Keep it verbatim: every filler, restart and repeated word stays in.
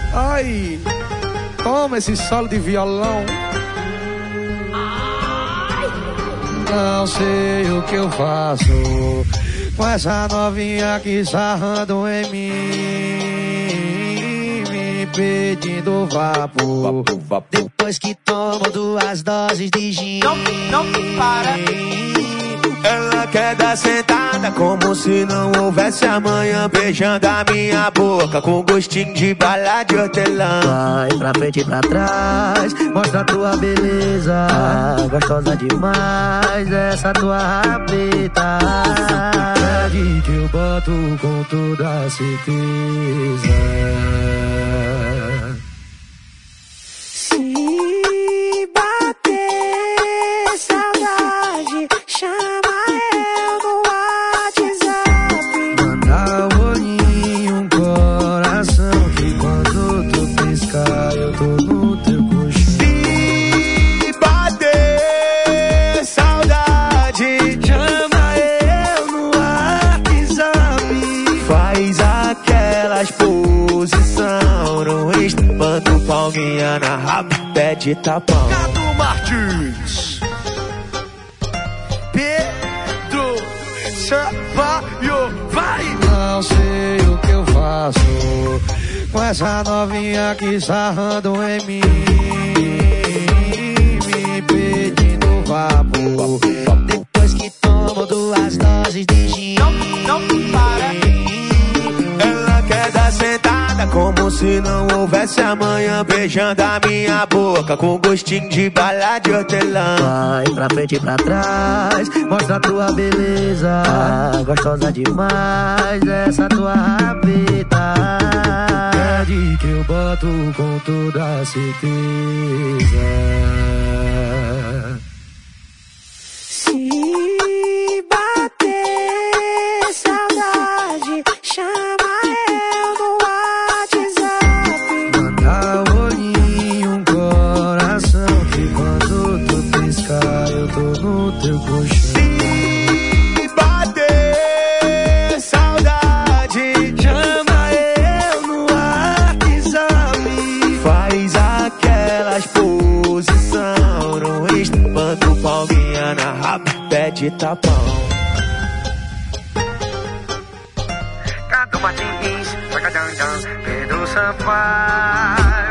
Ai, toma esse solo de violão. Não sei o que eu faço com essa novinha aqui sarrando em mim, me pedindo vapo. Depois que tomo duas doses de gin, não, não para. Ela quer dar sentada como se não houvesse amanhã, beijando a minha boca com gostinho de bala de hortelã. Vai pra frente e pra trás, mostra a tua beleza, gostosa demais essa tua rapeta. Pede que eu boto com toda a certeza. Se bater saudade, chama eu no WhatsApp. Manda um olhinho, um coração, que quando tu piscar eu tô no teu colchão. Se bater saudade, chama eu no WhatsApp. Faz aquelas posição no Insta, manda palminha na raba, pede tapão. Cadu Martins, Pedro Sampaio, vai! Não sei o que eu faço com essa novinha aqui sarrando em mim, me pedindo vapo. Depois que tomo duas doses de gin, não, não para. Ela quer dar sentada como se não houvesse amanhã, beijando a minha boca com gostinho de bala de hortelã. vai pra frente e pra trás, mostra a tua beleza, gostosa demais essa tua rapeta. Pede que eu boto com toda a certeza. Se bater saudade, chama eu no WhatsApp. Manda um olhinho, um coração, que quando tu piscar eu tô no teu colchão. Se bater saudade, Chama eu no WhatsApp. faz aquelas posição no Insta, manda palminha na raba, pede tapão. Cadu Martins, Pedro Sampaio.